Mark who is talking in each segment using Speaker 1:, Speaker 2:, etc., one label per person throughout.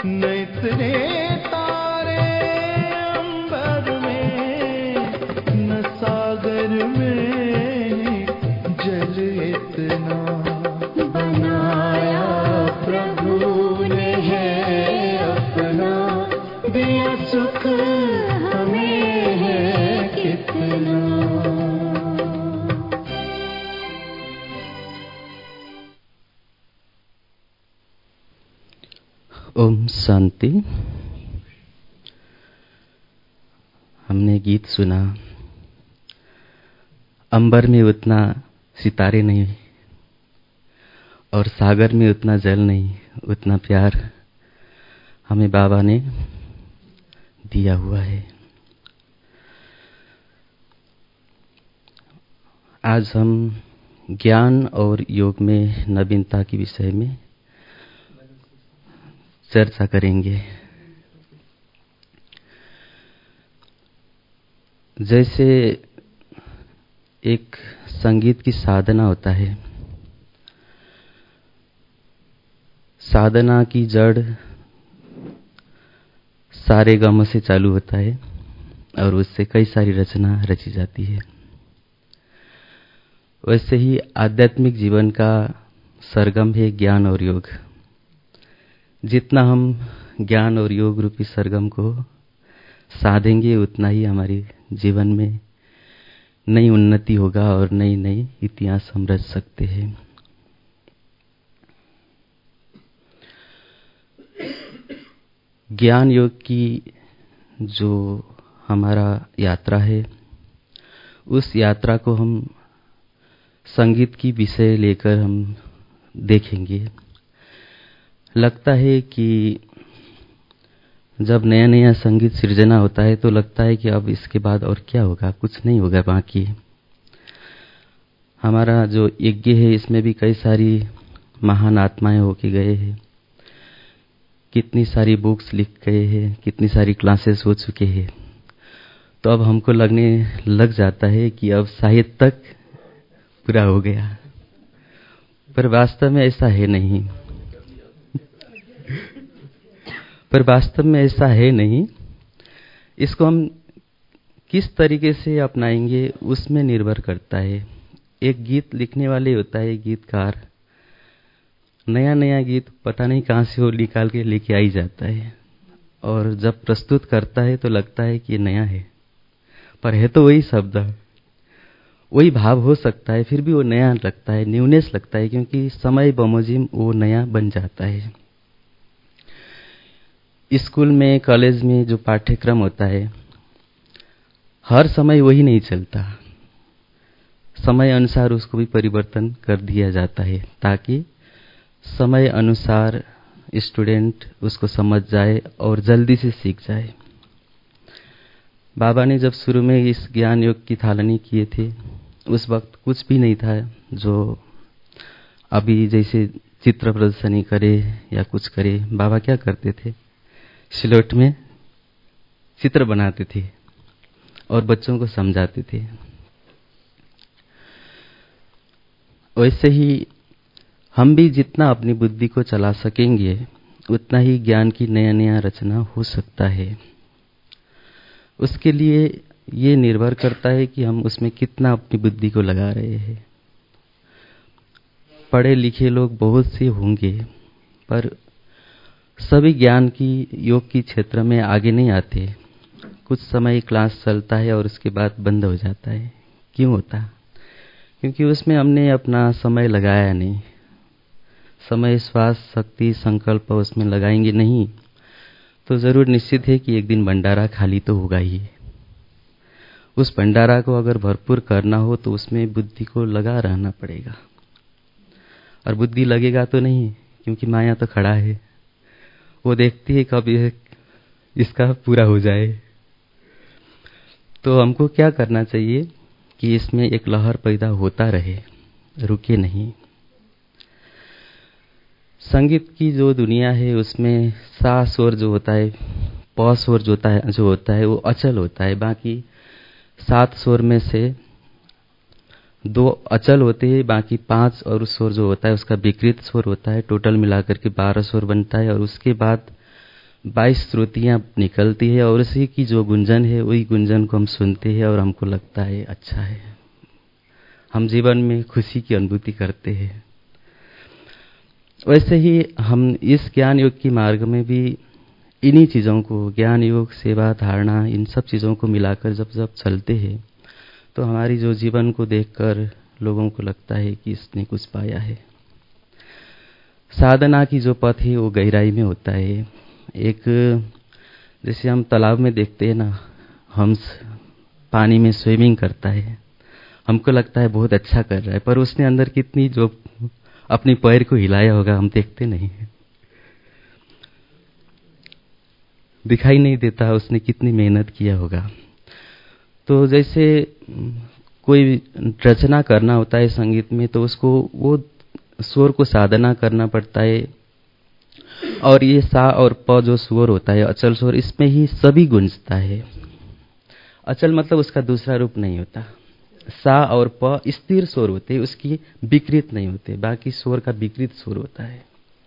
Speaker 1: न इतने तारे अंबर में, न सागर में जल इतना। बनाया प्रभु ने है अपना, दिया सुख हमें है कितना।
Speaker 2: ओम शांति। हमने गीत सुना, अंबर में उतना सितारे नहीं और सागर में उतना जल नहीं, उतना प्यार हमें बाबा ने दिया हुआ है। आज हम ज्ञान और योग में नवीनता के विषय में चर्चा करेंगे। जैसे एक संगीत की साधना होता है, साधना की जड़ सारे गम से चालू होता है और उससे कई सारी रचना रची जाती है। वैसे ही आध्यात्मिक जीवन का सरगम है ज्ञान और योग। जितना हम ज्ञान और योग रूपी सरगम को साधेंगे उतना ही हमारे जीवन में नई उन्नति होगा और नई नई इतिहास हम रच सकते हैं। ज्ञान योग की जो हमारा यात्रा है, उस यात्रा को हम संगीत की विषय लेकर हम देखेंगे। लगता है कि जब नया नया संगीत सृजना होता है तो लगता है कि अब इसके बाद और क्या होगा, कुछ नहीं होगा बाकी। हमारा जो यज्ञ है इसमें भी कई सारी महान आत्माएं होके गए हैं, कितनी सारी बुक्स लिख गए हैं, कितनी सारी क्लासेस हो चुके हैं। तो अब हमको लगने लग जाता है कि अब शायद तक पूरा हो गया, पर वास्तव में ऐसा है नहीं। पर वास्तव में ऐसा है नहीं। इसको हम किस तरीके से अपनाएंगे उसमें निर्भर करता है। एक गीत लिखने वाले होता है गीतकार, नया नया गीत पता नहीं कहाँ से वो निकाल के लेके आई जाता है और जब प्रस्तुत करता है तो लगता है कि ये नया है, पर है तो वही शब्द, वही भाव हो सकता है, फिर भी वो नया लगता है, न्यूनेस लगता है, क्योंकि समय बमोजिम वो नया बन जाता है। स्कूल में कॉलेज में जो पाठ्यक्रम होता है हर समय वही नहीं चलता, समय अनुसार उसको भी परिवर्तन कर दिया जाता है ताकि समय अनुसार स्टूडेंट उसको समझ जाए और जल्दी से सीख जाए। बाबा ने जब शुरू में इस ज्ञान योग की थालनी किए थे उस वक्त कुछ भी नहीं था जो अभी जैसे चित्र प्रदर्शनी करे या कुछ करे। बाबा क्या करते थे, सिलवट में चित्र बनाते थे और बच्चों को समझाते थे। वैसे ही हम भी जितना अपनी बुद्धि को चला सकेंगे उतना ही ज्ञान की नया नया रचना हो सकता है। उसके लिए ये निर्भर करता है कि हम उसमें कितना अपनी बुद्धि को लगा रहे हैं। पढ़े लिखे लोग बहुत से होंगे पर सभी ज्ञान की योग की क्षेत्र में आगे नहीं आते। कुछ समय क्लास चलता है और उसके बाद बंद हो जाता है। क्यों होता? क्योंकि उसमें हमने अपना समय लगाया नहीं। समय, श्वास, शक्ति, संकल्प उसमें लगाएंगे नहीं तो जरूर निश्चित है कि एक दिन भंडारा खाली तो होगा ही। उस भंडारा को अगर भरपूर करना हो तो उसमें बुद्धि को लगा रहना पड़ेगा। और बुद्धि लगेगा तो नहीं, क्योंकि माया तो खड़ा है, वो देखती है कब इसका पूरा हो जाए। तो हमको क्या करना चाहिए कि इसमें एक लहर पैदा होता रहे, रुके नहीं। संगीत की जो दुनिया है उसमें सा स्वर जो होता है, प स्वर जो होता है वो अचल होता है। बाकी 7 स्वर में से 2 अचल होते हैं, बाकी 5 और स्वर जो होता है उसका विकृत स्वर होता है। टोटल मिलाकर के 12 स्वर बनता है। और उसके बाद 22 श्रुतियाँ निकलती है और उसी की जो गुंजन है वही गुंजन को हम सुनते हैं और हमको लगता है अच्छा है, हम जीवन में खुशी की अनुभूति करते हैं। वैसे ही हम इस ज्ञान योग की मार्ग में भी इन्हीं चीज़ों को, ज्ञान योग, सेवा, धारणा, इन सब चीज़ों को मिलाकर जब जब चलते हैं तो हमारी जो जीवन को देखकर लोगों को लगता है कि इसने कुछ पाया है। साधना की जो पथ है वो गहराई में होता है। एक जैसे हम तालाब में देखते हैं ना, हंस पानी में स्विमिंग करता है, हमको लगता है बहुत अच्छा कर रहा है, पर उसने अंदर कितनी जो अपनी पैर को हिलाया होगा हम देखते नहीं है, दिखाई नहीं देता उसने कितनी मेहनत किया होगा। तो जैसे कोई रचना करना होता है संगीत में तो उसको वो स्वर को साधना करना पड़ता है, और ये सा और प जो स्वर होता है अचल स्वर, इसमें ही सभी गुंजता है। अचल मतलब उसका दूसरा रूप नहीं होता। सा और प स्थिर स्वर होते हैं, उसकी विकृत नहीं होते, बाकी स्वर का विकृत स्वर होता है,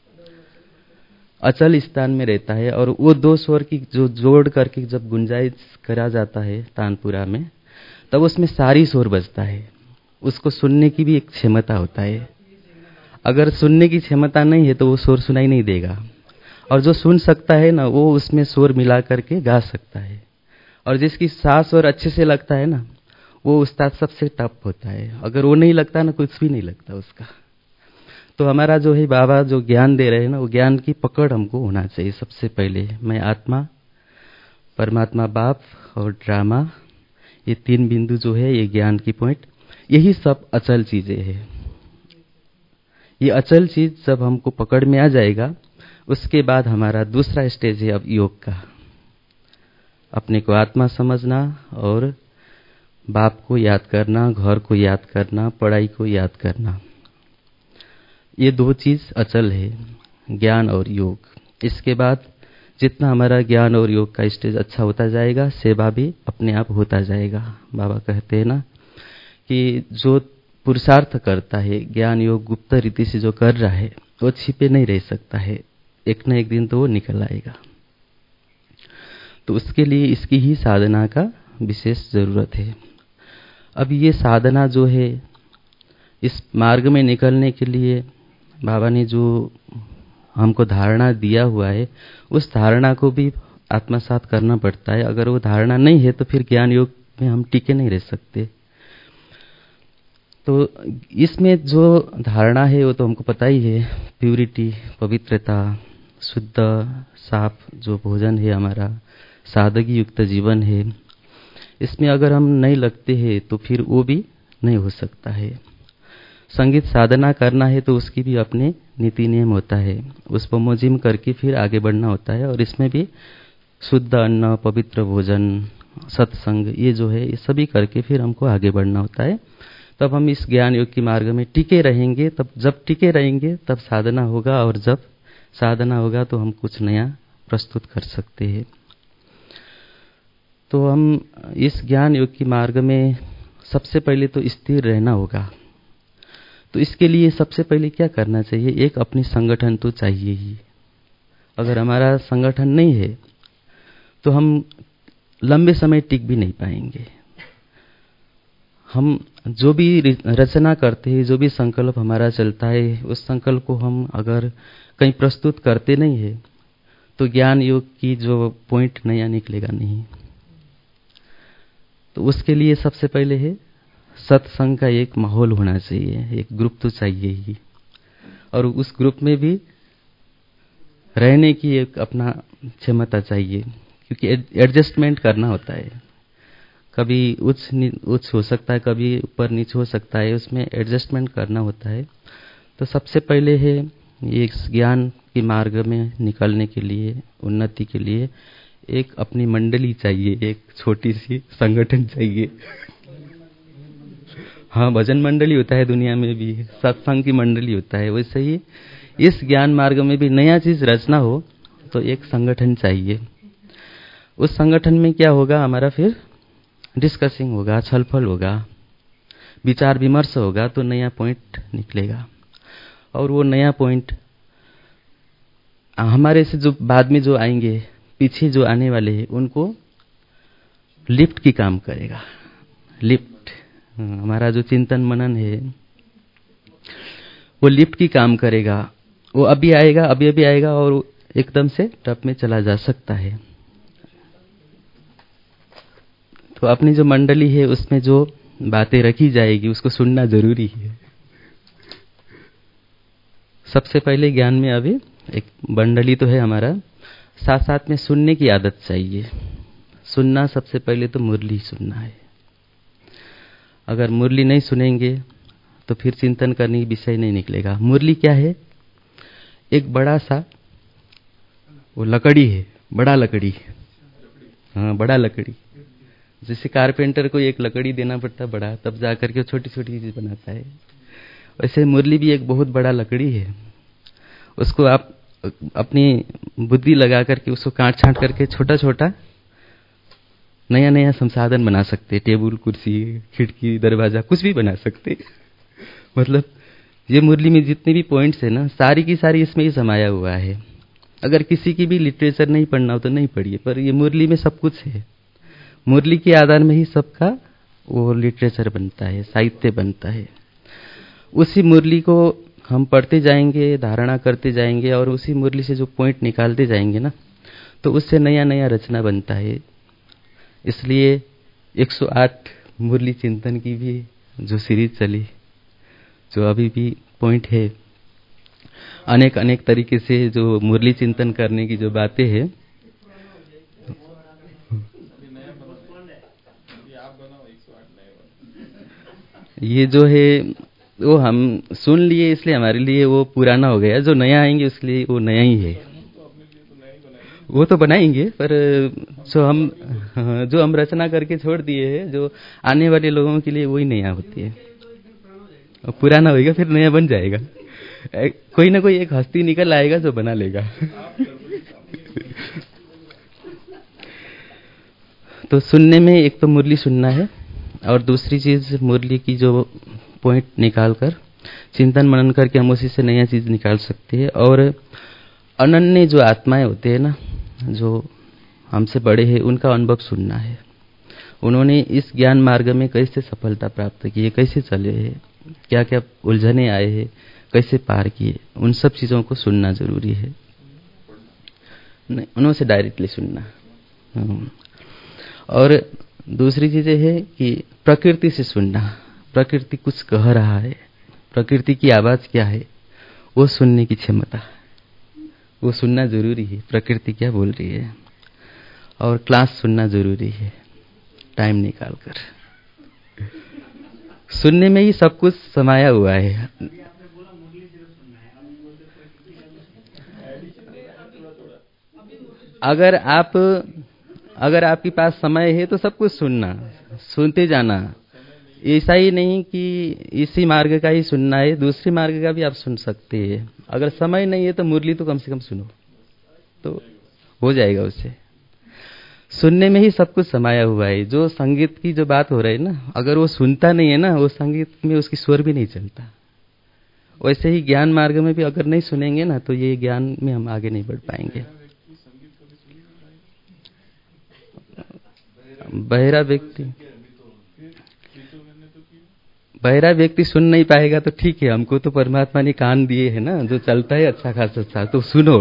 Speaker 2: अचल स्थान में रहता है। और वो दो स्वर की जो जोड़ करके जब गुंजाइश करा जाता है तानपुरा में, तब उसमें सारी स्वर बजता है। उसको सुनने की भी एक क्षमता होता है, अगर सुनने की क्षमता नहीं है तो वो स्वर सुनाई नहीं देगा, और जो सुन सकता है ना वो उसमें स्वर मिला करके गा सकता है, और जिसकी सांस और अच्छे से लगता है ना वो उस्ताद सबसे टफ होता है, अगर वो नहीं लगता ना कुछ भी नहीं लगता उसका। तो हमारा जो है बाबा जो ज्ञान दे रहे हैं ना, वो ज्ञान की पकड़ हमको होना चाहिए। सबसे पहले मैं आत्मा, परमात्मा बाप और ड्रामा, ये 3 बिंदु जो है ये ज्ञान की पॉइंट, यही सब अचल चीजें हैं। ये अचल चीज जब हमको पकड़ में आ जाएगा, उसके बाद हमारा दूसरा स्टेज है अब योग का, अपने को आत्मा समझना और बाप को याद करना, घर को याद करना, पढ़ाई को याद करना। ये 2 चीज अचल है, ज्ञान और योग। इसके बाद जितना हमारा ज्ञान और योग का स्टेज अच्छा होता जाएगा, सेवा भी अपने आप होता जाएगा। बाबा कहते हैं ना कि जो पुरुषार्थ करता है, ज्ञान योग गुप्त रीति से जो कर रहा है, वो छिपे नहीं रह सकता है, एक न एक दिन तो वो निकल आएगा। तो उसके लिए इसकी ही साधना का विशेष जरूरत है। अब ये साधना जो है, इस मार्ग में निकलने के लिए बाबा ने जो हमको धारणा दिया हुआ है, उस धारणा को भी आत्मसात करना पड़ता है। अगर वो धारणा नहीं है तो फिर ज्ञान योग में हम टिके नहीं रह सकते। तो इसमें जो धारणा है वो तो हमको पता ही है, प्यूरिटी, पवित्रता, शुद्ध साफ जो भोजन है हमारा, सादगी युक्त जीवन है, इसमें अगर हम नहीं लगते हैं तो फिर वो भी नहीं हो सकता है। संगीत साधना करना है तो उसकी भी अपने नीति नियम होता है, उस पर मोजिम करके फिर आगे बढ़ना होता है। और इसमें भी शुद्ध अन्न, पवित्र भोजन, सत्संग, ये जो है ये सभी करके फिर हमको आगे बढ़ना होता है। तब हम इस ज्ञान योग की मार्ग में टिके रहेंगे। तब जब टिके रहेंगे तब साधना होगा, और जब साधना होगा तो हम कुछ नया प्रस्तुत कर सकते हैं। तो हम इस ज्ञान योग की मार्ग में सबसे पहले तो स्थिर रहना होगा। तो इसके लिए सबसे पहले क्या करना चाहिए, एक अपनी संगठन तो चाहिए ही। अगर हमारा संगठन नहीं है तो हम लंबे समय टिक भी नहीं पाएंगे। हम जो भी रचना करते हैं, जो भी संकल्प हमारा चलता है, उस संकल्प को हम अगर कहीं प्रस्तुत करते नहीं है तो ज्ञान योग की जो पॉइंट नया निकलेगा नहीं। तो उसके लिए सबसे पहले है सत्संग का एक माहौल होना चाहिए, एक ग्रुप तो चाहिए ही, और उस ग्रुप में भी रहने की एक अपना क्षमता चाहिए, क्योंकि एडजस्टमेंट करना होता है। कभी उच्च हो सकता है, कभी ऊपर नीचे हो सकता है, उसमें एडजस्टमेंट करना होता है। तो सबसे पहले है ये ज्ञान के मार्ग में निकलने के लिए, उन्नति के लिए एक अपनी मंडली चाहिए, एक छोटी सी संगठन चाहिए। हाँ, भजन मंडली होता है दुनिया में भी, सत्संग की मंडली होता है, वैसे ही इस ज्ञान मार्ग में भी नया चीज रचना हो तो एक संगठन चाहिए। उस संगठन में क्या होगा, हमारा फिर डिस्कसिंग होगा, छलफल होगा, विचार विमर्श होगा, तो नया पॉइंट निकलेगा। और वो नया पॉइंट हमारे से जो बाद में जो आएंगे, पीछे जो आने वाले हैं, उनको लिफ्ट की काम करेगा। लिफ्ट, हमारा जो चिंतन मनन है वो लिफ्ट की काम करेगा। वो अभी आएगा, अभी अभी आएगा और एकदम से टप में चला जा सकता है। तो अपनी जो मंडली है उसमें जो बातें रखी जाएगी उसको सुनना जरूरी है। सबसे पहले ज्ञान में अभी एक मंडली तो है हमारा, साथ साथ में सुनने की आदत चाहिए। सुनना सबसे पहले तो मुरली सुनना है। अगर मुरली नहीं सुनेंगे तो फिर चिंतन करने की विषय नहीं निकलेगा। मुरली क्या है? एक बड़ा सा वो लकड़ी है, बड़ा लकड़ी। हाँ, बड़ा लकड़ी। जैसे कारपेंटर को एक लकड़ी देना पड़ता है बड़ा, तब जाकर के छोटी छोटी चीज बनाता है, वैसे मुरली भी एक बहुत बड़ा लकड़ी है। उसको आप अपनी बुद्धि लगा करके उसको काट छांट करके छोटा छोटा नया नया संसाधन बना सकते। टेबल, कुर्सी, खिड़की, दरवाजा, कुछ भी बना सकते। मतलब ये मुरली में जितने भी पॉइंट्स है ना, सारी की सारी इसमें ही समाया हुआ है। अगर किसी की भी लिटरेचर नहीं पढ़ना हो तो नहीं पढ़िए, पर ये मुरली में सब कुछ है। मुरली के आधार में ही सबका वो लिटरेचर बनता है, साहित्य बनता है। उसी मुरली को हम पढ़ते जाएंगे, धारणा करते जाएंगे और उसी मुरली से जो पॉइंट निकालते जाएंगे ना, तो उससे नया नया रचना बनता है। इसलिए 108 मुरली चिंतन की भी जो सीरीज चली, जो अभी भी पॉइंट है, अनेक अनेक तरीके से जो मुरली चिंतन करने की जो बातें हैं, ये जो है वो हम सुन लिए इसलिए हमारे लिए वो पुराना हो गया। जो नया आएंगे उसके लिए वो नया ही है। वो तो बनाएंगे, पर जो हम रचना करके छोड़ दिए हैं, जो आने वाले लोगों के लिए वही नया होती है। पुराना होगा फिर नया बन जाएगा। कोई ना कोई एक हस्ती निकल आएगा जो बना लेगा। तो सुनने में एक तो मुरली सुनना है, और दूसरी चीज मुरली की जो पॉइंट निकालकर चिंतन मनन करके हम उसी से नया चीज निकाल सकते हैं। और अनन्य जो आत्माएं होते हैं ना, जो हमसे बड़े हैं, उनका अनुभव सुनना है। उन्होंने इस ज्ञान मार्ग में कैसे सफलता प्राप्त की है, कैसे चले हैं, क्या क्या उलझने आए हैं, कैसे पार किए, उन सब चीजों को सुनना जरूरी है। नहीं, उनसे डायरेक्टली सुनना। और दूसरी चीजें है कि प्रकृति से सुनना। प्रकृति कुछ कह रहा है, प्रकृति की आवाज क्या है, वो सुनने की क्षमता, वो सुनना जरूरी है। प्रकृति क्या बोल रही है, और क्लास सुनना जरूरी है, टाइम निकालकर। सुनने में ही सब कुछ समाया हुआ है। अगर आपके पास समय है तो सब कुछ सुनना, सुनते जाना। ऐसा ही नहीं कि इसी मार्ग का ही सुनना है, दूसरे मार्ग का भी आप सुन सकते हैं। अगर समय नहीं है तो मुरली तो कम से कम सुनो, तो हो जाएगा उससे। सुनने में ही सब कुछ समाया हुआ है। जो संगीत की जो बात हो रही है ना, अगर वो सुनता नहीं है ना, वो संगीत में उसकी स्वर भी नहीं चलता। वैसे ही ज्ञान मार्ग में भी अगर नहीं सुनेंगे ना, तो ये ज्ञान में हम आगे नहीं बढ़ पाएंगे। बहरा व्यक्ति सुन नहीं पाएगा तो ठीक है, हमको तो परमात्मा ने कान दिए है ना, जो चलता है अच्छा खासा, तो सुनो।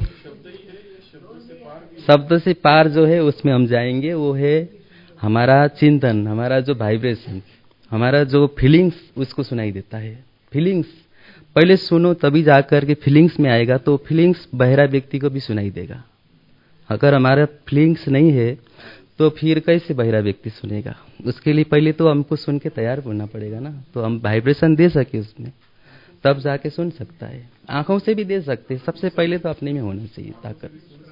Speaker 2: शब्द से पार जो है उसमें हम जाएंगे, वो है हमारा चिंतन, हमारा जो वाइब्रेशन, हमारा जो फीलिंग्स, उसको सुनाई देता है। फीलिंग्स पहले सुनो, तभी जाकर के फीलिंग्स में आएगा, तो फीलिंग्स बहरा व्यक्ति को भी सुनाई देगा। अगर हमारा फीलिंग्स नहीं है तो फिर कैसे बहरा व्यक्ति सुनेगा? उसके लिए पहले तो हमको सुन के तैयार होना पड़ेगा ना, तो हम वाइब्रेशन दे सके उसमें, तब जाके सुन सकता है। आंखों से भी दे सकते, सबसे पहले तो अपने में होना चाहिए ताकत।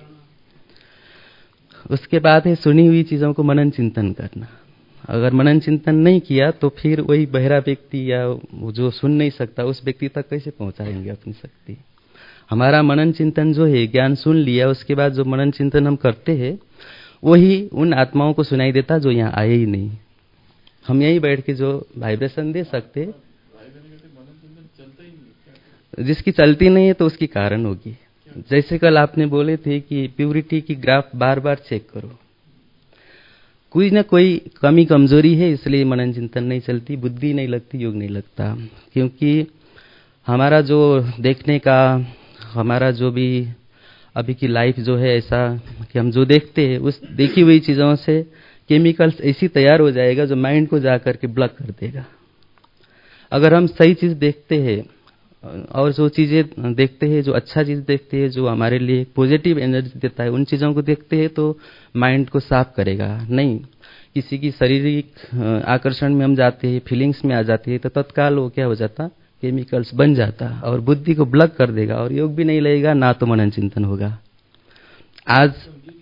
Speaker 2: उसके बाद है सुनी हुई चीजों को मनन चिंतन करना। अगर मनन चिंतन नहीं किया तो फिर वही बहरा व्यक्ति या जो सुन नहीं सकता उस व्यक्ति तक कैसे पहुंचाएंगे अपनी शक्ति? हमारा मनन चिंतन जो है, ज्ञान सुन लिया, उसके बाद जो मनन चिंतन हम करते हैं वही उन आत्माओं को सुनाई देता जो यहाँ आए ही नहीं। हम यहीं बैठ के जो वाइब्रेशन दे सकते, जिसकी चलती नहीं है तो उसकी कारण होगी। जैसे कल आपने बोले थे कि प्यूरिटी की ग्राफ बार बार चेक करो। कोई ना कोई कमी कमजोरी है, इसलिए मनन चिंतन नहीं चलती, बुद्धि नहीं लगती, योग नहीं लगता। क्योंकि हमारा जो देखने का, हमारा जो भी अभी की लाइफ जो है ऐसा कि हम जो देखते हैं उस देखी हुई चीज़ों से केमिकल्स ऐसी तैयार हो जाएगा जो माइंड को जा करके ब्लॉक कर देगा। अगर हम सही चीज़ देखते हैं और जो चीज़ें देखते हैं, जो अच्छा चीज़ देखते हैं, जो हमारे लिए पॉजिटिव एनर्जी देता है, उन चीज़ों को देखते हैं तो माइंड को साफ करेगा। नहीं किसी की शारीरिक आकर्षण में हम जाते हैं, फीलिंग्स में आ जाते हैं, तो तत्काल वो क्या हो जाता, केमिकल्स बन जाता और बुद्धि को ब्लॉक कर देगा और योग भी नहीं लगेगा, ना तो मनन चिंतन होगा। आज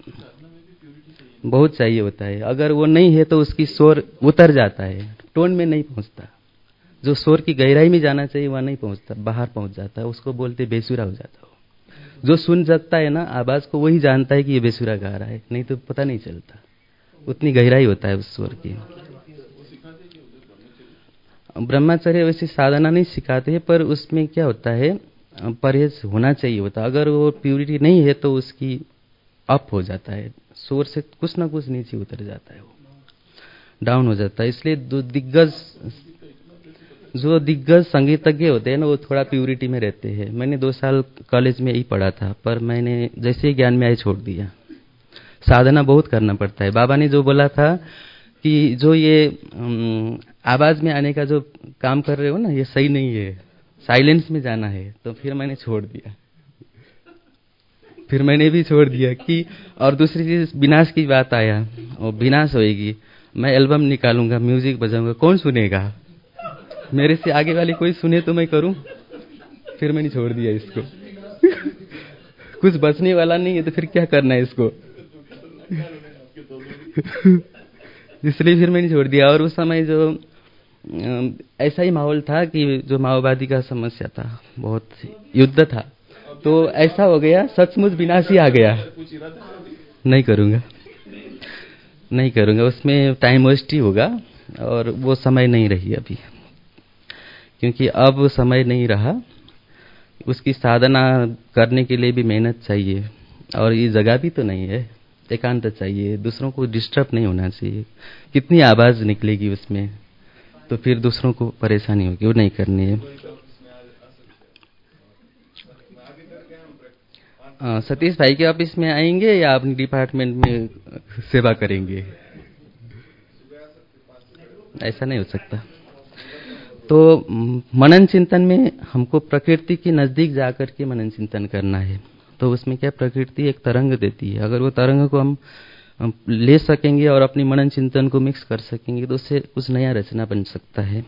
Speaker 2: बहुत चाहिए होता है, अगर वो नहीं है तो उसकी शोर उतर जाता है, टोन में नहीं पहुंचता। जो शोर की गहराई में जाना चाहिए वहां नहीं पहुंचता, बाहर पहुंच जाता है, उसको बोलते बेसुरा हो जाता हो। जो सुन सकता है ना आवाज को, वही जानता है कि ये बेसुरा गा रहा है, नहीं तो पता नहीं चलता, उतनी गहराई होता है उस स्वर की। ब्रह्मचर्य वैसे साधना नहीं सिखाते हैं, पर उसमें क्या होता है, परहेज होना चाहिए होता। अगर वो प्यूरिटी नहीं है तो उसकी अप हो जाता है, शोर से कुछ ना कुछ नीचे उतर जाता है, वो डाउन हो जाता है। इसलिए जो दिग्गज संगीतज्ञ होते हैं ना, वो थोड़ा प्यूरिटी में रहते हैं। मैंने 2 साल कॉलेज में यही पढ़ा था, पर मैंने जैसे ही ज्ञान में आए छोड़ दिया। साधना बहुत करना पड़ता है। बाबा ने जो बोला था कि जो ये आवाज में आने का जो काम कर रहे हो ना, ये सही नहीं है, साइलेंस में जाना है, तो फिर मैंने छोड़ दिया। फिर मैंने भी छोड़ दिया कि, और दूसरी चीज विनाश की बात आया, और विनाश होएगी, मैं एल्बम निकालूंगा, म्यूजिक बजाऊंगा, कौन सुनेगा? मेरे से आगे वाले कोई सुने तो मैं करूं। फिर मैंने छोड़ दिया इसको। कुछ बचने वाला नहीं है तो फिर क्या करना है इसको। इसलिए फिर मैंने छोड़ दिया। और उस समय जो ऐसा ही माहौल था कि जो माओवादी का समस्या था, बहुत युद्ध था, तो ऐसा हो गया, सचमुच विनाश ही आ गया। नहीं करूंगा, नहीं करूंगा, उसमें टाइम वेस्ट ही होगा, और वो समय नहीं रही अभी, क्योंकि अब समय नहीं रहा। उसकी साधना करने के लिए भी मेहनत चाहिए, और ये जगह भी तो नहीं है, एकांत चाहिए, दूसरों को डिस्टर्ब नहीं होना चाहिए। कितनी आवाज निकलेगी उसमें, तो फिर दूसरों को परेशानी होगी, वो नहीं करनी है। सतीश भाई के ऑफिस में आएंगे या अपने डिपार्टमेंट में सेवा करेंगे? ऐसा नहीं हो सकता। तो मनन चिंतन में हमको प्रकृति के नजदीक जाकर के मनन चिंतन करना है। तो उसमें क्या, प्रकृति एक तरंग देती है, अगर वो तरंग को हम ले सकेंगे और अपनी मनन चिंतन को मिक्स कर सकेंगे तो उससे कुछ नया रचना बन सकता है।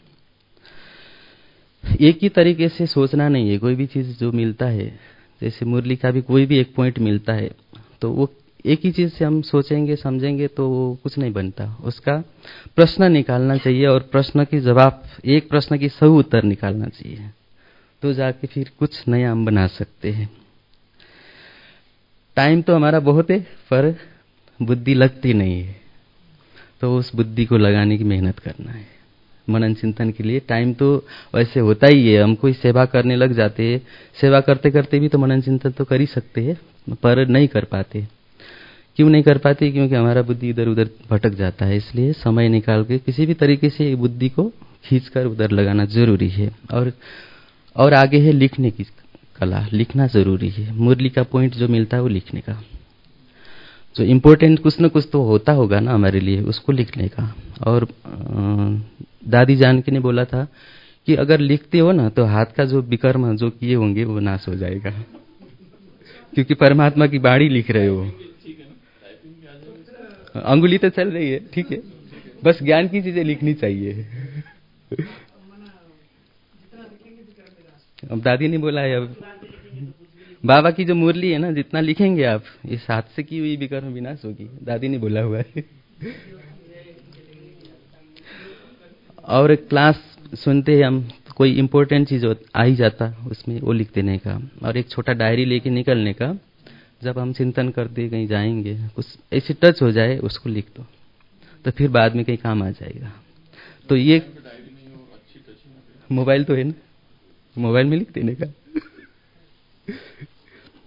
Speaker 2: एक ही तरीके से सोचना नहीं है। कोई भी चीज जो मिलता है, जैसे मुरली का भी कोई भी एक पॉइंट मिलता है, तो वो एक ही चीज से हम सोचेंगे समझेंगे तो वो कुछ नहीं बनता। उसका प्रश्न निकालना चाहिए, और प्रश्न की जवाब, एक प्रश्न की सही उत्तर निकालना चाहिए, तो जाके फिर कुछ नया हम बना सकते हैं। टाइम तो हमारा बहुत है, पर बुद्धि लगती नहीं है, तो उस बुद्धि को लगाने की मेहनत करना है। मनन चिंतन के लिए टाइम तो वैसे होता ही है, हम कोई सेवा करने लग जाते हैं, सेवा करते करते भी तो मनन चिंतन तो कर ही सकते हैं, पर नहीं कर पाते। क्यों नहीं कर पाते? क्योंकि हमारा बुद्धि इधर उधर भटक जाता है। इसलिए समय निकाल के किसी भी तरीके से बुद्धि को खींचकर उधर लगाना जरूरी है। और आगे है लिखने की कला, लिखना जरूरी है। मुरली का पॉइंट जो मिलता है वो लिखने का, जो इम्पोर्टेंट कुछ न कुछ तो होता होगा ना हमारे लिए, उसको लिखने का। और दादी जानकी ने बोला था कि अगर लिखते हो ना तो हाथ का जो विकर्म जो किए होंगे वो नाश हो जाएगा, क्योंकि परमात्मा की बाणी लिख रहे हो। अंगुली तो चल रही है, ठीक है, बस ज्ञान की चीजें लिखनी चाहिए। अब दादी ने बोला है, अब बाबा की जो मुरली है ना, जितना लिखेंगे आप, इस हाथ से की हुई विकर्म विनाश होगी, दादी ने बोला हुआ है। और क्लास सुनते हैं हम, कोई इंपॉर्टेंट चीज आ ही जाता उसमें, वो लिख देने का। और एक छोटा डायरी लेके निकलने का, जब हम चिंतन करते कहीं जाएंगे, कुछ ऐसे टच हो जाए उसको लिख दो, तो फिर बाद में कहीं काम आ जाएगा। तो ये मोबाइल तो है ना, मोबाइल में लिख देने का।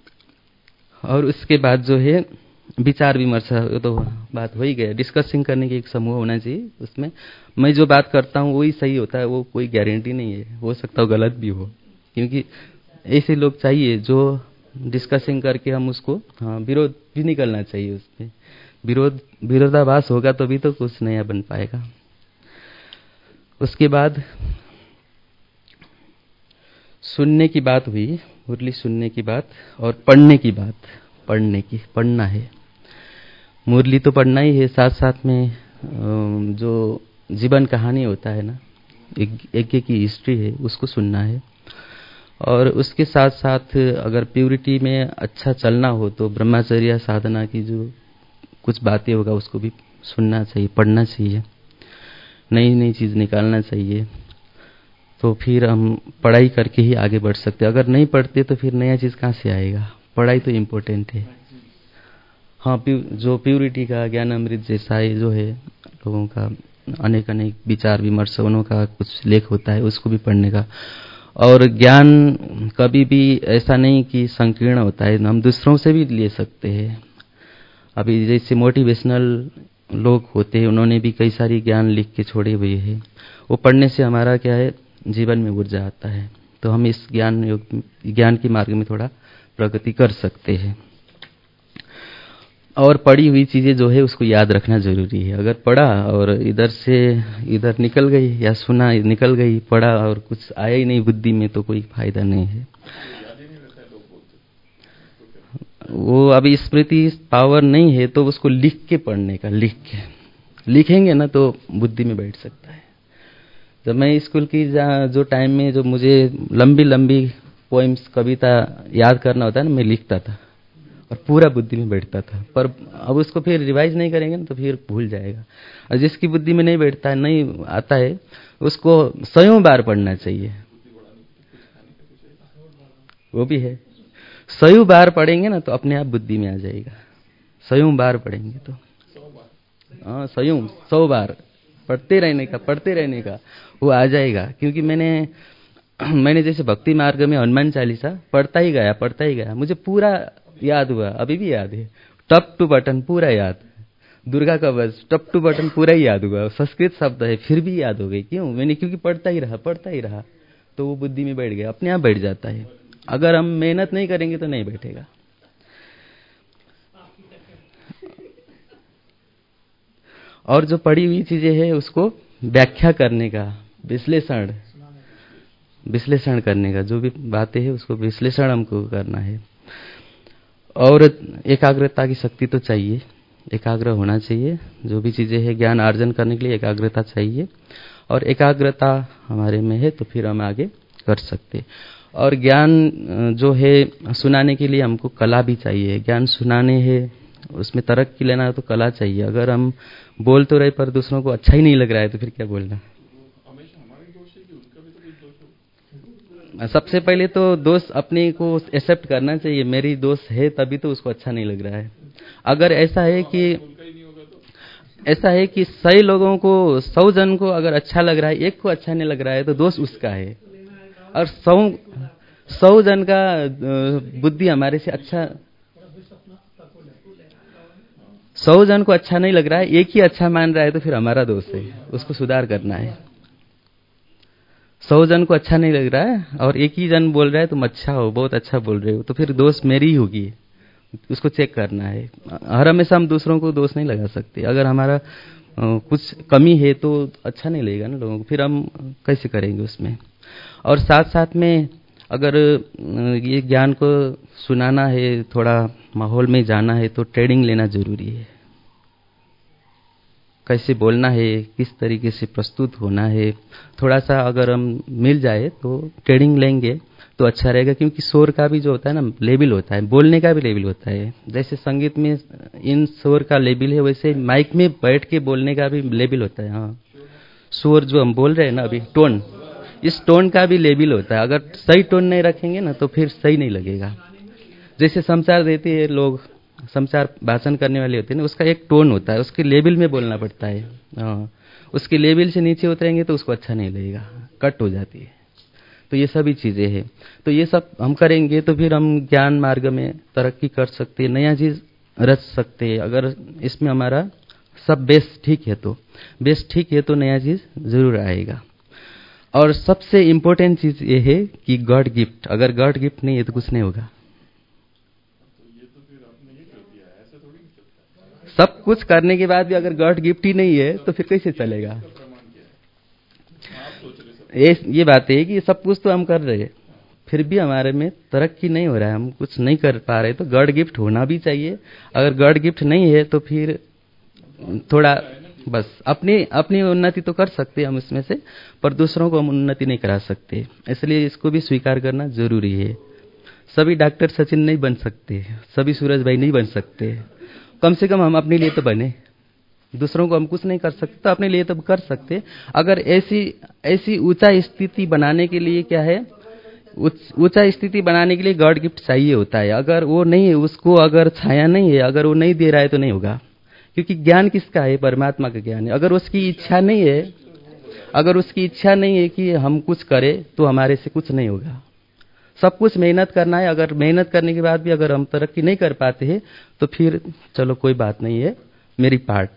Speaker 2: और उसके बाद जो है विचार विमर्श, तो बात हो ही गया। डिस्कसिंग करने की एक समूह होना चाहिए। उसमें मैं जो बात करता हूँ वही सही होता है, वो कोई गारंटी नहीं है, हो सकता है गलत भी हो, क्योंकि ऐसे लोग चाहिए जो डिस्कसिंग करके हम उसको, हाँ, विरोध भी निकलना चाहिए उसमें। विरोधाभास होगा तो भी तो कुछ नया बन पाएगा। उसके बाद सुनने की बात हुई, मुरली सुनने की बात, और पढ़ने की बात। पढ़ना है, मुरली तो पढ़ना ही है, साथ साथ में जो जीवन कहानी होता है ना, एक की हिस्ट्री है, उसको सुनना है। और उसके साथ साथ अगर प्यूरिटी में अच्छा चलना हो तो ब्रह्मचर्य साधना की जो कुछ बातें होगा उसको भी सुनना चाहिए, पढ़ना चाहिए, नई नई चीज़ निकालना चाहिए। तो फिर हम पढ़ाई करके ही आगे बढ़ सकते हैं। अगर नहीं पढ़ते तो फिर नया चीज़ कहाँ से आएगा? पढ़ाई तो इम्पोर्टेंट है। हाँ, जो प्यूरिटी का ज्ञान अमृत जैसा ये जो है लोगों का अनेक विचार विमर्श, उनों का कुछ लेख होता है, उसको भी पढ़ने का। और ज्ञान कभी भी ऐसा नहीं कि संकीर्ण होता है, हम दूसरों से भी ले सकते हैं। अभी जैसे मोटिवेशनल लोग होते हैं, उन्होंने भी कई सारी ज्ञान लिख के छोड़े हुए हैं। वो पढ़ने से हमारा क्या है, जीवन में ऊर्जा आता है। तो हम इस ज्ञान के मार्ग में थोड़ा प्रगति कर सकते हैं। और पढ़ी हुई चीज़ें जो है उसको याद रखना जरूरी है। अगर पढ़ा और इधर से इधर निकल गई, या सुना निकल गई, पढ़ा और कुछ आया ही नहीं बुद्धि में, तो कोई फायदा नहीं है। वो अभी स्मृति पावर नहीं है तो उसको लिख के पढ़ने का, लिखेंगे ना तो बुद्धि में बैठ सकता है। जब मैं स्कूल की जो टाइम में जो मुझे लंबी लंबी पोइम्स, कविता याद करना होता है ना, मैं लिखता था और पूरा बुद्धि में बैठता था। पर अब उसको फिर रिवाइज नहीं करेंगे ना तो फिर भूल जाएगा। और जिसकी बुद्धि में नहीं बैठता है, नहीं आता है, उसको 100 बार पढ़ना चाहिए। वो भी है, 100 बार पढ़ेंगे ना तो अपने आप बुद्धि में आ जाएगा। 100 बार पढ़ेंगे तो, हाँ, 100 बार पढ़ते रहने का वो आ जाएगा। क्योंकि मैंने जैसे भक्ति मार्ग में हनुमान चालीसा पढ़ता ही गया, मुझे पूरा याद हुआ, अभी भी याद है, टप टू बटन पूरा याद। दुर्गा कवच टप टू बटन पूरा ही याद हुआ। संस्कृत शब्द है फिर भी याद हो गई। क्यों? क्योंकि पढ़ता ही रहा तो वो बुद्धि में बैठ गया, अपने आप बैठ जाता है। अगर हम मेहनत नहीं करेंगे तो नहीं बैठेगा। और जो पढ़ी हुई चीजें हैं उसको व्याख्या करने का, विश्लेषण करने का, जो भी बातें हैं उसको विश्लेषण हमको करना है। और एकाग्रता की शक्ति तो चाहिए, एकाग्र होना चाहिए। जो भी चीजें हैं ज्ञान अर्जन करने के लिए एकाग्रता चाहिए, और एकाग्रता हमारे में है तो फिर हम आगे कर सकते। और ज्ञान जो है सुनाने के लिए हमको कला भी चाहिए। ज्ञान सुनाने है उसमें तरक्की लेना है तो कला चाहिए। अगर हम बोल तो रहे पर दूसरों को अच्छा ही नहीं लग रहा है तो फिर क्या बोलना। सबसे पहले तो दोष अपने को एक्सेप्ट करना चाहिए, मेरी दोष है तभी तो उसको अच्छा नहीं लग रहा है। अगर ऐसा है कि 100 लोगों को, 100 जन को अगर अच्छा लग रहा है, एक को अच्छा नहीं लग रहा है तो दोष उसका है। और 100 जन का बुद्धि हमारे से अच्छा, 100 जन को अच्छा नहीं लग रहा है, एक ही अच्छा मान रहा है तो फिर हमारा दोष है, उसको सुधार करना है। 100 जन को अच्छा नहीं लग रहा है और एक ही जन बोल रहा है तुम अच्छा हो, बहुत अच्छा बोल रहे हो, तो फिर दोष मेरी ही होगी, उसको चेक करना है। हर हमेशा हम दूसरों को दोष नहीं लगा सकते। अगर हमारा कुछ कमी है तो अच्छा नहीं लगेगा ना लोगों को, फिर हम कैसे करेंगे उसमें। और साथ साथ में अगर ये ज्ञान को सुनाना है, थोड़ा माहौल में जाना है तो ट्रेनिंग लेना जरूरी है। कैसे बोलना है, किस तरीके से प्रस्तुत होना है, थोड़ा सा अगर हम मिल जाए तो ट्रेनिंग लेंगे तो अच्छा रहेगा। क्योंकि शोर का भी जो होता है ना लेवल होता है, बोलने का भी लेवल होता है। जैसे संगीत में इन शोर का लेवल है, वैसे माइक में बैठ के बोलने का भी लेवल होता है। हाँ, शोर जो हम बोल रहे हैं ना अभी, टोन, इस टोन का भी लेवल होता है। अगर सही टोन नहीं रखेंगे ना तो फिर सही नहीं लगेगा। जैसे समाचार देते हैं लोग, समाचार भाषण करने वाले होते हैं ना, उसका एक टोन होता है, उसके लेवल में बोलना पड़ता है। उसके लेवल से नीचे उतरेंगे तो उसको अच्छा नहीं लगेगा, कट हो जाती है। तो ये सभी चीज़ें हैं। तो ये सब हम करेंगे तो फिर हम ज्ञान मार्ग में तरक्की कर सकते हैं, नया चीज़ रच सकते हैं। अगर इसमें हमारा सब बेस ठीक है तो, बेस ठीक है तो नया चीज़ ज़रूर आएगा। और सबसे इम्पोर्टेंट चीज़ ये है कि गॉड गिफ्ट, अगर गॉड गिफ्ट नहीं है तो कुछ नहीं होगा। सब कुछ करने के बाद भी अगर गॉड गिफ्ट ही नहीं है तो फिर कैसे चलेगा? ये बात है कि सब कुछ तो हम कर रहे हैं, फिर भी हमारे में तरक्की नहीं हो रहा है, हम कुछ नहीं कर पा रहे, तो गॉड गिफ्ट होना भी चाहिए। अगर गॉड गिफ्ट नहीं है तो फिर थोड़ा बस अपनी उन्नति तो कर सकते हैं हम इसमें से, पर दूसरों को हम उन्नति नहीं करा सकते। इसलिए इसको भी स्वीकार करना जरूरी है। सभी डॉक्टर सचिन नहीं बन सकते, सभी सूरज भाई नहीं बन सकते, कम से कम हम अपने लिए तो बने। दूसरों को हम कुछ नहीं कर सकते तो अपने लिए तो कर सकते। अगर ऐसी ऊंचा स्थिति बनाने के लिए क्या है, ऊंचा स्थिति बनाने के लिए गॉड गिफ्ट चाहिए होता है। अगर वो नहीं है, उसको अगर छाया नहीं है, अगर वो नहीं दे रहा है तो नहीं होगा। क्योंकि ज्ञान किसका है? परमात्मा का ज्ञान है। अगर उसकी इच्छा नहीं है कि हम कुछ करें तो हमारे से कुछ नहीं होगा। सब कुछ मेहनत करना है। अगर मेहनत करने के बाद भी अगर हम तरक्की नहीं कर पाते हैं तो फिर चलो कोई बात नहीं है, मेरी पार्ट।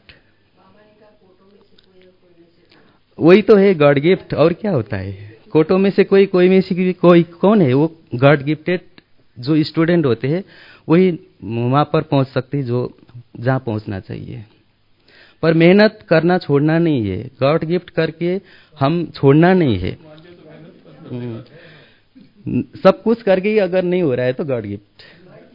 Speaker 2: वही तो है गॉड गिफ्ट, और क्या होता है? कोटों में से कोई में से कोई कौन है? वो गॉड गिफ्टेड जो स्टूडेंट होते हैं वही वहां पर पहुंच सकते हैं जो जहां पहुंचना चाहिए। पर मेहनत करना छोड़ना नहीं है, गॉड गिफ्ट करके हम छोड़ना नहीं है। सब कुछ करके ही अगर नहीं हो रहा है तो गॉड गिफ्ट,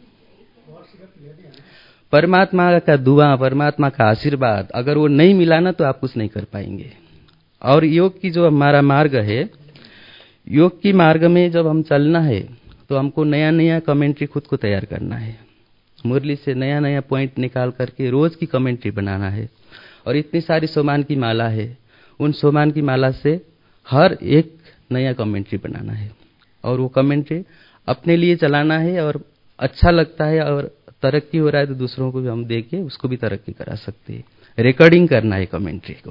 Speaker 2: परमात्मा का दुआ, परमात्मा का आशीर्वाद अगर वो नहीं मिला ना तो आप कुछ नहीं कर पाएंगे। और योग की जो हमारा मार्ग है, योग की मार्ग में जब हम चलना है तो हमको नया नया कमेंट्री खुद को तैयार करना है। मुरली से नया नया पॉइंट निकाल करके रोज की कमेंट्री बनाना है। और इतनी सारी सोमान की माला है, उन सोमान की माला से हर एक नया कमेंट्री बनाना है। और वो कमेंट्री अपने लिए चलाना है, और अच्छा लगता है और तरक्की हो रहा है तो दूसरों को भी हम दे के उसको भी तरक्की करा सकते हैं। रिकॉर्डिंग करना है कमेंट्री को।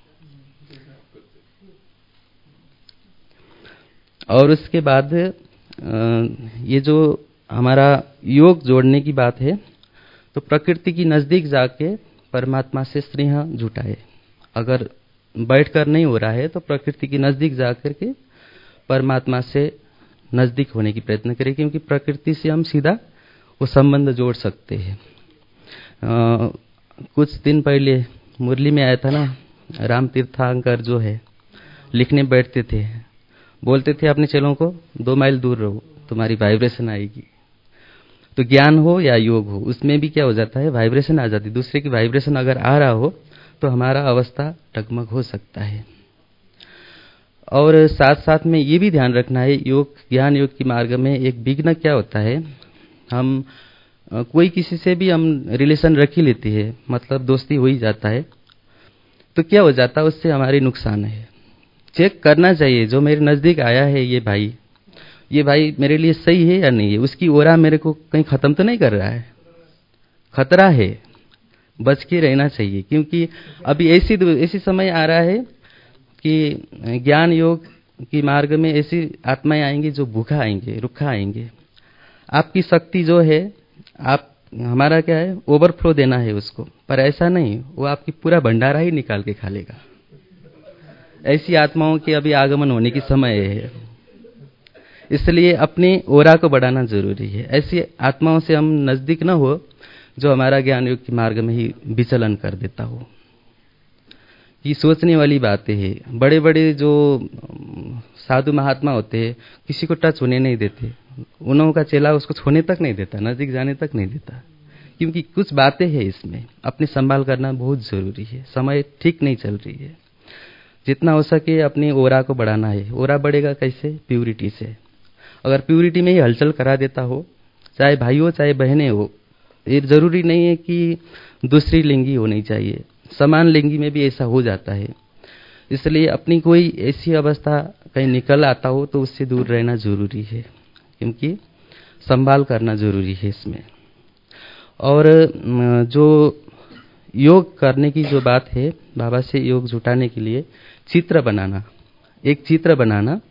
Speaker 2: और उसके बाद ये जो हमारा योग जोड़ने की बात है, तो प्रकृति की नजदीक जाके परमात्मा से स्नेह जुटाए। अगर बैठकर नहीं हो रहा है तो प्रकृति की नजदीक जाकर के परमात्मा से नजदीक होने की प्रयत्न करें, क्योंकि प्रकृति से हम सीधा वो संबंध जोड़ सकते हैं। कुछ दिन पहले मुरली में आया था ना, राम तीर्थांकर जो है लिखने बैठते थे, बोलते थे अपने चेलों को 2 माइल दूर रहो, तुम्हारी वाइब्रेशन आएगी। तो ज्ञान हो या योग हो, उसमें भी क्या हो जाता है, वाइब्रेशन आ जाती है। दूसरे की वाइब्रेशन अगर आ रहा हो तो हमारा अवस्था डगमग हो सकता है। और साथ साथ में ये भी ध्यान रखना है, योग ज्ञान योग की मार्ग में एक विघ्न क्या होता है, हम कोई किसी से भी हम रिलेशन रख ही लेते हैं, मतलब दोस्ती हो ही जाता है, तो क्या हो जाता है, उससे हमारी नुकसान है। चेक करना चाहिए, जो मेरे नजदीक आया है ये भाई मेरे लिए सही है या नहीं है, उसकी ओरा मेरे को कहीं खत्म तो नहीं कर रहा है, खतरा है, बच के रहना चाहिए। क्योंकि अभी ऐसी समय आ रहा है कि ज्ञान योग की मार्ग में ऐसी आत्माएं आएंगी जो भूखा आएंगे, रुखा आएंगे। आपकी शक्ति जो है, आप हमारा क्या है, ओवरफ्लो देना है उसको, पर ऐसा नहीं, वो आपकी पूरा भंडारा ही निकाल के खा लेगा। ऐसी आत्माओं के अभी आगमन होने की समय है, इसलिए अपनी ओरा को बढ़ाना जरूरी है। ऐसी आत्माओं से हम नजदीक न हो जो हमारा ज्ञान योग के मार्ग में ही विचलन कर देता हो। ये सोचने वाली बातें हैं। बड़े बड़े जो साधु महात्मा होते हैं किसी को टच होने नहीं देते, उन्हों का चेला उसको छूने तक नहीं देता, नजदीक जाने तक नहीं देता, क्योंकि कुछ बातें हैं इसमें, अपने संभाल करना बहुत जरूरी है। समय ठीक नहीं चल रही है, जितना हो सके अपनी ओरा को बढ़ाना है। ओरा बढ़ेगा कैसे? प्यूरिटी से। अगर प्यूरिटी में ही हलचल करा देता हो, चाहे भाई हो चाहे बहनें हो, ये जरूरी नहीं है कि दूसरी लिंगी होनी चाहिए, समान लिंगी में भी ऐसा हो जाता है। इसलिए अपनी कोई ऐसी अवस्था कहीं निकल आता हो तो उससे दूर रहना जरूरी है, क्योंकि संभाल करना जरूरी है इसमें। और जो योग करने की जो बात है, बाबा से योग जुटाने के लिए चित्र बनाना, एक चित्र बनाना,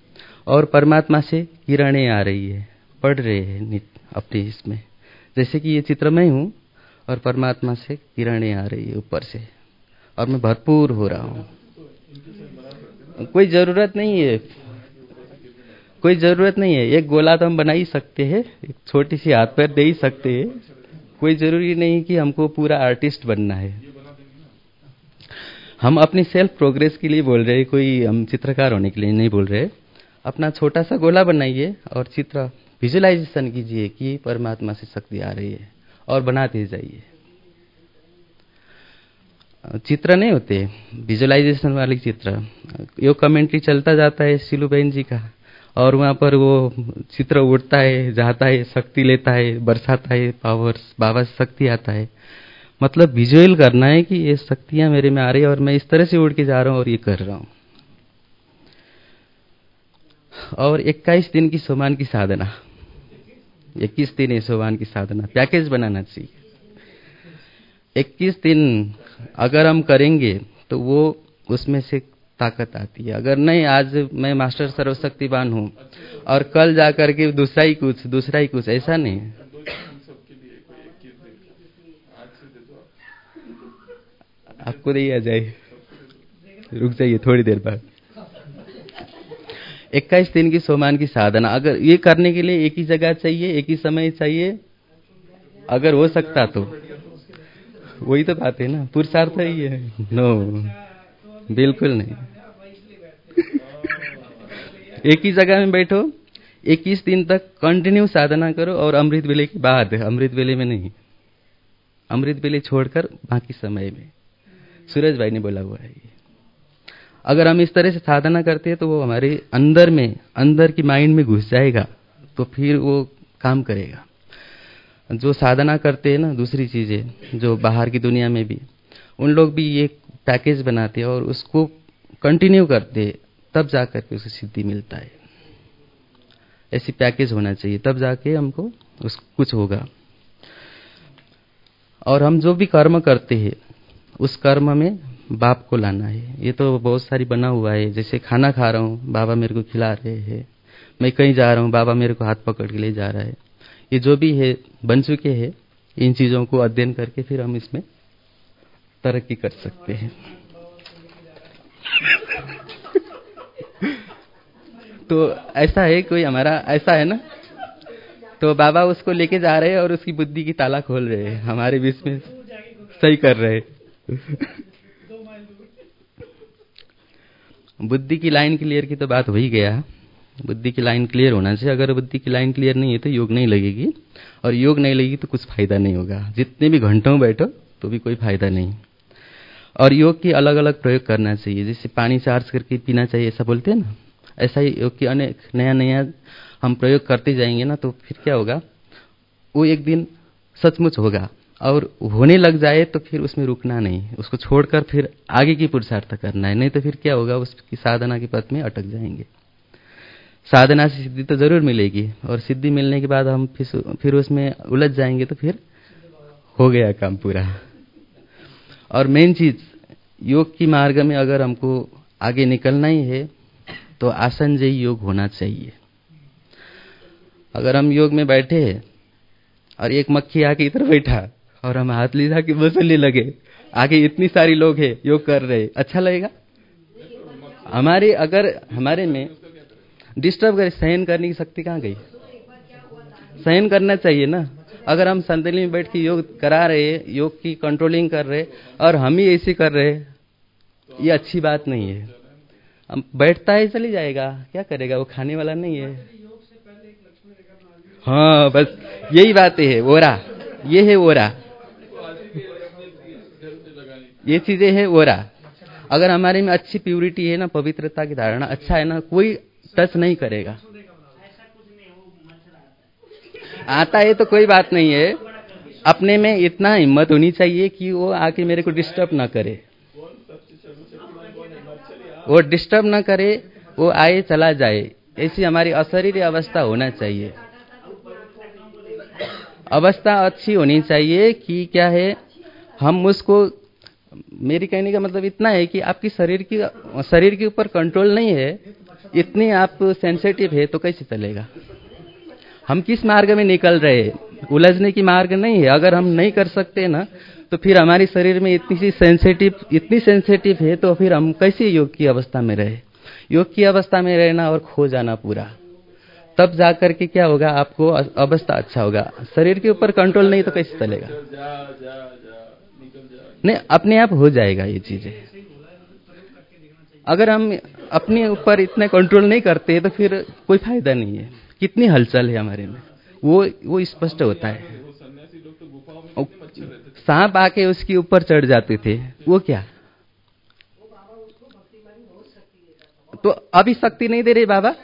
Speaker 2: और परमात्मा से किरणें आ रही है, पढ़ रहे हैं अपने इसमें, जैसे कि ये चित्र में हूँ और परमात्मा से किरणें आ रही है ऊपर से, और मैं भरपूर हो रहा हूँ। कोई जरूरत नहीं है, कोई जरूरत नहीं है। एक गोला तो हम बना ही सकते हैं, एक छोटी सी हाथ पैर दे ही सकते हैं। कोई जरूरी नहीं कि हमको पूरा आर्टिस्ट बनना है। हम अपनी सेल्फ प्रोग्रेस के लिए बोल रहे हैं, कोई हम चित्रकार होने के लिए नहीं बोल रहे। अपना छोटा सा गोला बनाइए और चित्र विजुअलाइजेशन कीजिए कि परमात्मा से शक्ति आ रही है, और बनाते जाइए। चित्र नहीं होते विजुअलाइजेशन वाले चित्र। यो कमेंट्री चलता जाता है सिलू बहन जी का, और वहाँ पर वो चित्र उड़ता है, जाता है, शक्ति लेता है, बरसाता है पावर्स, बाबा से शक्ति आता है। मतलब विजुअल करना है कि ये शक्तियां मेरे में आ रही है और मैं इस तरह से उड़ के जा रहा हूँ और ये कर रहा हूँ। और 21 दिन की सोमान की साधना, 21 दिन है सोमान की साधना, पैकेज बनाना चाहिए। 21 दिन अगर हम करेंगे तो वो उसमें से ताकत आती है। अगर नहीं, आज मैं मास्टर सर्वशक्तिवान हूँ और कल जा करके दूसरा ही कुछ, ऐसा नहीं है। आपको नहीं आ जाए, रुक जाइए थोड़ी देर बाद। 21 दिन की सोमान की साधना, अगर ये करने के लिए एक ही जगह चाहिए, एक ही समय चाहिए, अगर हो सकता तो। वही तो बात है ना, पुरुषार्थ ही है। नो, बिल्कुल नहीं। एक ही जगह में बैठो, 21 दिन तक कंटिन्यू साधना करो, और अमृत वेले के बाद, अमृत वेले में नहीं, अमृत वेले छोड़कर बाकी समय में। सूरज भाई ने बोला हुआ है ये। अगर हम इस तरह से साधना करते हैं तो वो हमारे अंदर में, अंदर की माइंड में घुस जाएगा, तो फिर वो काम करेगा। जो साधना करते हैं ना, दूसरी चीजें जो बाहर की दुनिया में भी, उन लोग भी ये पैकेज बनाते हैं और उसको कंटिन्यू करते हैं, तब जाकर के उसे सिद्धि मिलता है। ऐसी पैकेज होना चाहिए, तब जाके हमको कुछ होगा। और हम जो भी कर्म करते हैं उस कर्म में बाप को लाना है। ये तो बहुत सारी बना हुआ है, जैसे खाना खा रहा हूँ, बाबा मेरे को खिला रहे हैं। मैं कहीं जा रहा हूँ, बाबा मेरे को हाथ पकड़ के ले जा रहा है। ये जो भी है बन चुके हैं, इन चीजों को अध्ययन करके फिर हम इसमें तरक्की कर सकते हैं। तो ऐसा है, कोई हमारा ऐसा है ना, तो बाबा उसको लेके जा रहे हैं और उसकी बुद्धि की ताला खोल रहे हैं, हमारे बीच में सही कर रहे हैं। बुद्धि की लाइन क्लियर की तो बात हो ही गया। बुद्धि की लाइन क्लियर होना चाहिए। अगर बुद्धि की लाइन क्लियर नहीं है तो योग नहीं लगेगी, और योग नहीं लगेगी तो कुछ फायदा नहीं होगा। जितने भी घंटों बैठो तो भी कोई फायदा नहीं। और योग की अलग अलग प्रयोग करना चाहिए, जैसे पानी चार्ज करके पीना चाहिए, ऐसा बोलते हैं ना, ऐसा ही योग की अनेक नया नया हम प्रयोग करते जाएंगे ना, तो फिर क्या होगा, वो एक दिन सचमुच होगा। और होने लग जाए तो फिर उसमें रुकना नहीं, उसको छोड़कर फिर आगे की पुरुषार्थ करना है। नहीं तो फिर क्या होगा, उसकी साधना के पथ में अटक जाएंगे। साधना से सिद्धि तो जरूर मिलेगी, और सिद्धि मिलने के बाद हम फिर उसमें उलझ जाएंगे तो फिर हो गया काम पूरा। और मेन चीज, योग की मार्ग में अगर हमको आगे निकलना ही है तो आसनजयी योग होना चाहिए। अगर हम योग में बैठे और एक मक्खी आके इधर बैठा और हम हाथ ले जाके बसने लगे, आगे इतनी सारी लोग हैं योग कर रहे, अच्छा लगेगा? हमारे में डिस्टर्ब करे, सहन करने की शक्ति कहाँ गई? सहन करना चाहिए ना। अगर हम संतली में बैठ के योग करा रहे, योग की कंट्रोलिंग कर रहे, और हम ही ऐसे कर रहे, ये अच्छी बात नहीं है। हम बैठता है चली जाएगा, क्या करेगा, वो खाने वाला नहीं है। हाँ, बस यही बातें है। ओरा, ये है ओरा, ये चीजें है ओरा। अगर हमारे में अच्छी प्यूरिटी है ना, पवित्रता की धारणा अच्छा है ना, कोई टच नहीं करेगा। आता है तो कोई बात नहीं है, अपने में इतना हिम्मत होनी चाहिए कि वो आके मेरे को डिस्टर्ब ना करे, वो डिस्टर्ब ना करे, वो आए चला जाए। ऐसी हमारी अशरीरी अवस्था होना चाहिए। अवस्था अच्छी होनी चाहिए कि क्या है, हम उसको मेरी कहने का मतलब इतना है कि आपकी शरीर के ऊपर कंट्रोल नहीं है, इतनी आप सेंसिटिव है, तो कैसे चलेगा? हम किस मार्ग में निकल रहे हैं? उलझने की मार्ग नहीं है। अगर हम नहीं कर सकते ना, तो फिर हमारी शरीर में इतनी सेंसिटिव है, तो फिर हम कैसे योग की अवस्था में रहे? योग की अवस्था में रहना और खो जाना पूरा, तब जाकर के क्या होगा, आपको अवस्था अच्छा होगा। शरीर के ऊपर कंट्रोल नहीं तो कैसे चलेगा? नहीं, अपने आप हो जाएगा ये चीजें। अगर हम अपने ऊपर इतना कंट्रोल नहीं करते तो फिर कोई फायदा नहीं है। कितनी हलचल है हमारे में, वो स्पष्ट होता है। सांप आके उसके ऊपर चढ़ जाते थे, वो क्या? तो अभी शक्ति नहीं दे रहे बाबा,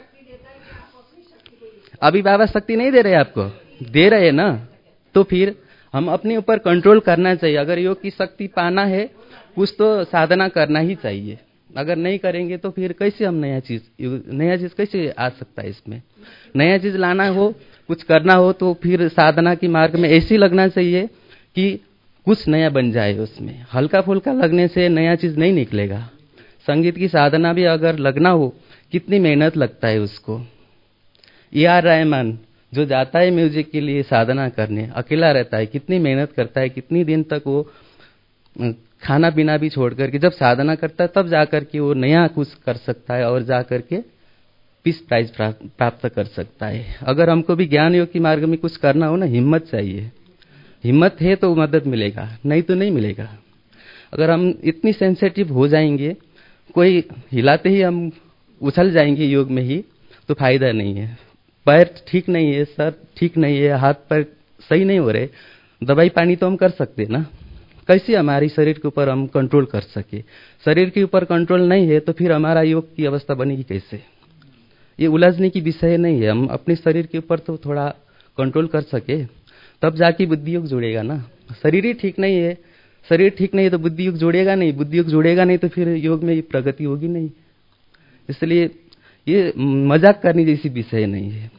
Speaker 2: अभी बाबा शक्ति नहीं दे रहे आपको, दे रहे ना। तो फिर हम अपने ऊपर कंट्रोल करना चाहिए। अगर योग की शक्ति पाना है, कुछ तो साधना करना ही चाहिए। अगर नहीं करेंगे तो फिर कैसे हम नया चीज कैसे आ सकता है? इसमें नया चीज लाना हो, कुछ करना हो, तो फिर साधना की मार्ग में ऐसे लगना चाहिए कि कुछ नया बन जाए। उसमें हल्का फुल्का लगने से नया चीज नहीं निकलेगा। संगीत की साधना भी अगर लगना हो, कितनी मेहनत लगता है उसको। AR रहमान जो जाता है म्यूजिक के लिए साधना करने, अकेला रहता है, कितनी मेहनत करता है, कितनी दिन तक वो खाना पीना भी छोड़ करके जब साधना करता है, तब जाकर के वो नया कुछ कर सकता है और जाकर के पीस प्राइज प्राप्त कर सकता है। अगर हमको भी ज्ञान योग की मार्ग में कुछ करना हो ना, हिम्मत चाहिए। हिम्मत है तो मदद मिलेगा, नहीं तो नहीं मिलेगा। अगर हम इतनी सेंसिटिव हो जाएंगे, कोई हिलाते ही हम उछल जाएंगे योग में ही, तो फायदा नहीं है। पैर ठीक नहीं है, सर ठीक नहीं है, हाथ पैर सही नहीं हो रहे, दवाई पानी तो हम कर सकते ना। कैसे हमारी शरीर के ऊपर हम कंट्रोल कर सके? शरीर के ऊपर कंट्रोल नहीं है तो फिर हमारा योग की अवस्था बनेगी कैसे? ये उलझने की विषय नहीं है। हम अपने शरीर के ऊपर तो थोड़ा कंट्रोल कर सके, तब जाके बुद्धि योग जुड़ेगा ना। शरीर ही ठीक नहीं है, शरीर ठीक नहीं है तो बुद्धि योग जुड़ेगा नहीं, बुद्धि योग जुड़ेगा नहीं तो फिर योग में प्रगति होगी नहीं। इसलिए ये मजाक करने जैसी विषय नहीं है।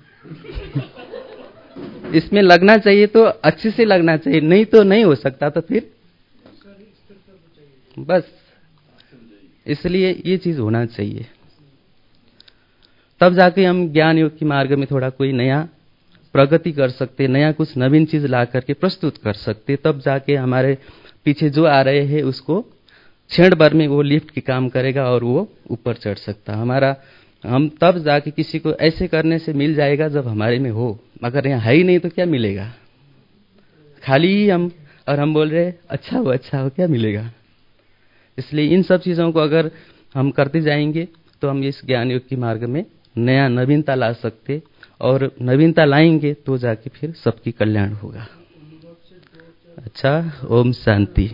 Speaker 2: इसमें लगना चाहिए तो अच्छे से लगना चाहिए, नहीं तो नहीं हो सकता। तो फिर बस इसलिए ये चीज होना चाहिए, तब जाके हम ज्ञान योग की मार्ग में थोड़ा कोई नया प्रगति कर सकते, नया कुछ नवीन चीज ला करके प्रस्तुत कर सकते। तब जाके हमारे पीछे जो आ रहे हैं उसको क्षण भर में वो लिफ्ट की काम करेगा और वो ऊपर चढ़ सकता। हम तब जाके किसी को ऐसे करने से मिल जाएगा जब हमारे में हो। अगर यहाँ है ही नहीं तो क्या मिलेगा? खाली ही हम बोल रहे अच्छा हो, क्या मिलेगा? इसलिए इन सब चीजों को अगर हम करते जाएंगे तो हम इस ज्ञान योग की मार्ग में नया नवीनता ला सकते, और नवीनता लाएंगे तो जाके फिर सबकी कल्याण होगा। अच्छा, ओम शांति।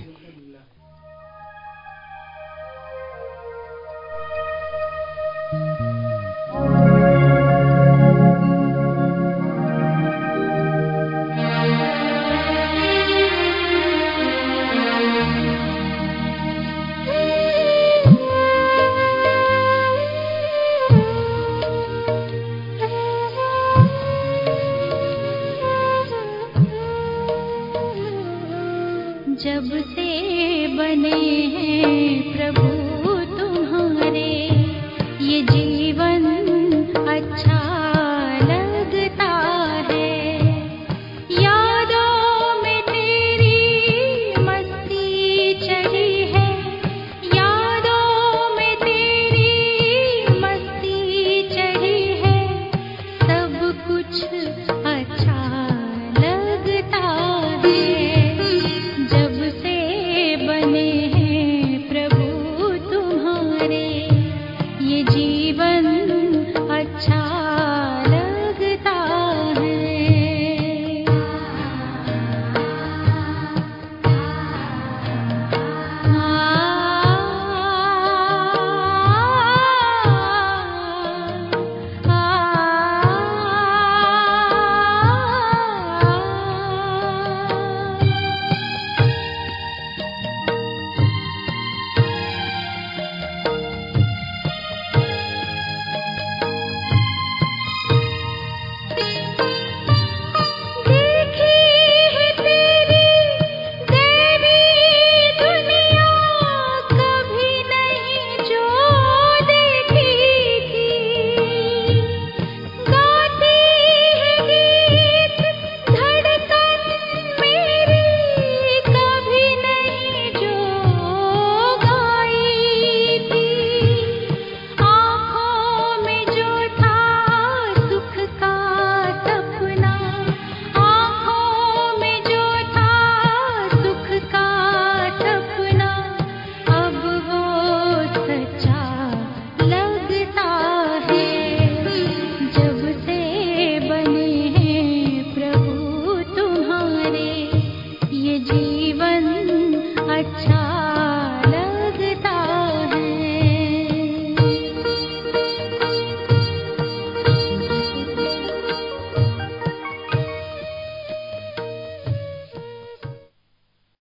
Speaker 1: जब से बने हैं प्रभु तुम्हारे, ये जीवन अच्छा लगता है। यादों में तेरी मस्ती चढ़ी है, यादों में तेरी मस्ती चढ़ी है। सब कुछ अच्छा लगता है। जब से बने हैं प्रभु तुम्हारे, ये जीवन अच्छा अच्छा